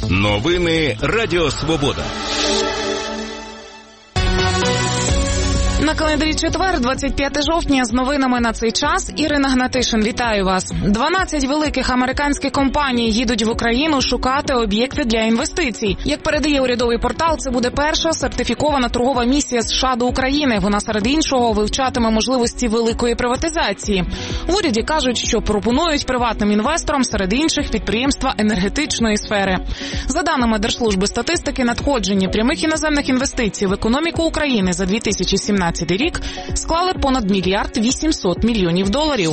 Новини Радіо Свобода. На календарі четвер, 25 жовтня, з новинами на цей час. Ірина Гнатишин, вітаю вас. 12 великих американських компаній їдуть в Україну шукати об'єкти для інвестицій. Як передає урядовий портал, це буде перша сертифікована торгова місія США до України. Вона, серед іншого, вивчатиме можливості великої приватизації. В уряді кажуть, що пропонують приватним інвесторам, серед інших, підприємства енергетичної сфери. За даними Держслужби статистики, надходження прямих іноземних інвестицій в економіку України за 2017 рік склали понад $1 800 мільйонів.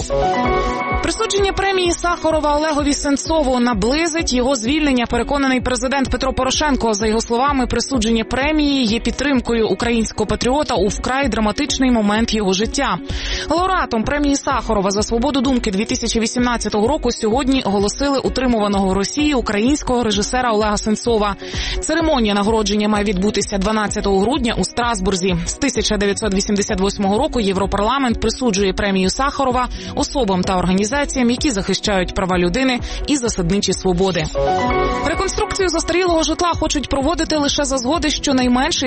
Присудження премії Сахарова Олегові Сенцову наблизить його звільнення, переконаний президент Петро Порошенко. За його словами, присудження премії є підтримкою українського патріота у вкрай драматичний момент його життя. Лауреатом премії Сахарова за свободу думки 2018 року сьогодні оголосили утримуваного в Росії українського режисера Олега Сенцова. Церемонія нагородження має відбутися 12 грудня у Страсбурзі. З 1988 року Європарламент присуджує премію Сахарова особам та організаціям, які захищають права людини і засадничі свободи. Реконструкцію застарілого житла хочуть проводити лише за згоди щонайменше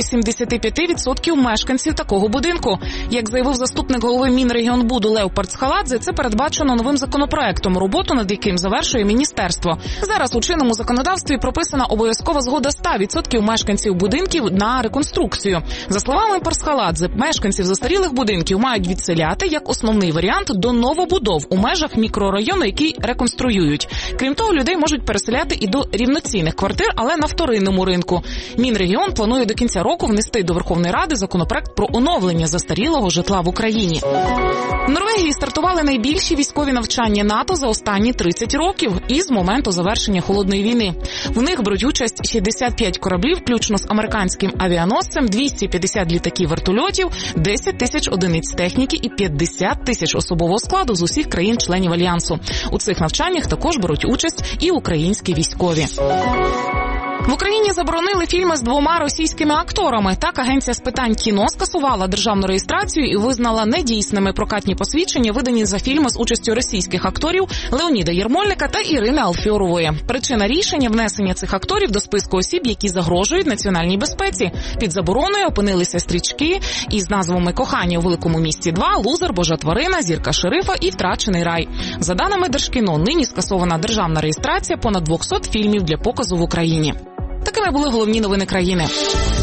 75% мешканців такого будинку. Як заявив заступник голови Мінрегіонбуду Лев Парцхаладзе, це передбачено новим законопроектом, роботу над яким завершує міністерство. Зараз у чинному законодавстві прописана обов'язкова згода 100% мешканців будинків на реконструкцію. За словами Парцхаладзе, мешканців застарілих будинків мають відселяти як основний варіант до новобудов у межах мікрорайону, який реконструюють. Крім того, людей можуть переселяти і до рівноцінних квартир, але на вторинному ринку. Мінрегіон планує до кінця року внести до Верховної Ради законопроект про оновлення застарілого житла в Україні. В Норвегії стартували найбільші військові навчання НАТО за останні 30 років із моменту завершення Холодної війни. В них беруть участь 65 кораблів, включно з американським авіаносцем, 250 літаків-вертольотів, 10 тисяч одиниць техніки і 50 тисяч особового складу з усіх країн-членів Альянсу. У цих навчаннях також беруть участь і українські військові. В Україні заборонили фільми з 2 російськими акторами. Так, Агенція з питань кіно скасувала державну реєстрацію і визнала недійсними прокатні посвідчення, видані за фільми з участю російських акторів Леоніда Єрмольника та Ірини Алфьорової. Причина рішення – внесення цих акторів до списку осіб, які загрожують національній безпеці. Під забороною опинилися стрічки із назвами «Кохання у великому місті 2», «Лузер», «Божа тварина», «Зірка шерифа» і «Втрачений рай». За даними Держкіно, нині скасована державна реєстрація понад 200 фільмів для показу в Україні. Такими були головні новини країни.